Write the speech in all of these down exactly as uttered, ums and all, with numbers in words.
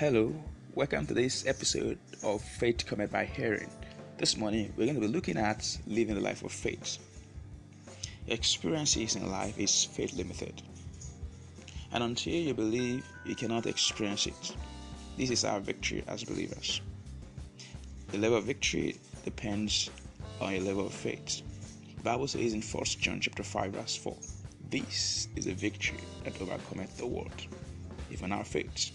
Hello, welcome to this episode of Faith Cometh by Hearing. This morning, we're going to be looking at living the life of faith. Experiences in life is faith limited, and until you believe, you cannot experience it. This is our victory as believers. The level of victory depends on your level of faith. The Bible says in First John chapter five, verse four, "This is a victory that overcometh the world, even our faith."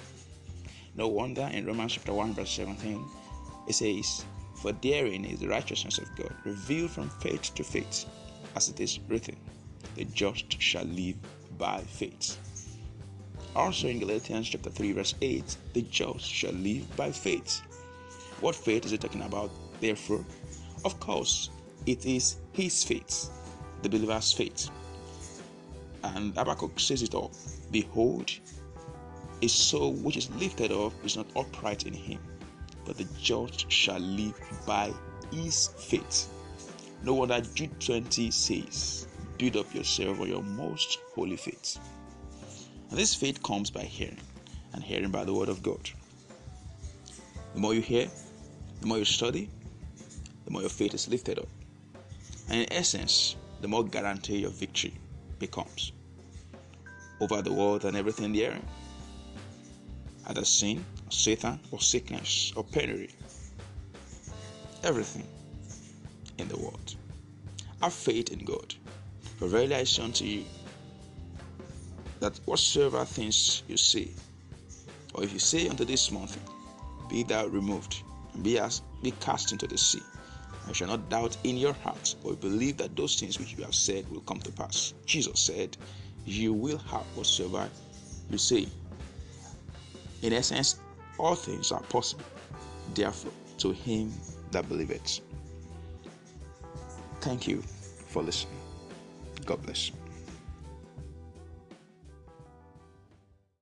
No wonder in Romans chapter one verse seventeen it says, "For therein is the righteousness of God revealed from faith to faith, as it is written, the just shall live by faith." Also in Galatians chapter three verse eight, "The just shall live by faith." What faith is it talking about, therefore? Of course, it is his faith, the believer's faith. And Habakkuk says it all, "Behold, a soul which is lifted up is not upright in him, but the just shall live by his faith." No wonder Jude twenty says, "Build up yourself on your most holy faith." And this faith comes by hearing, and hearing by the word of God. The more you hear, the more you study, the more your faith is lifted up. And in essence, the more guarantee your victory becomes over the world and everything therein. Either sin, or Satan, or sickness, or penury. Everything in the world. Have faith in God. For verily I say unto you, that whatsoever things you say, or if you say unto this mountain, be thou removed, and be as be cast into the sea, and shall not doubt in your heart, or believe that those things which you have said will come to pass. Jesus said, you will have whatsoever you say. In essence, all things are possible, therefore, to him that believeth. Thank you for listening. God bless.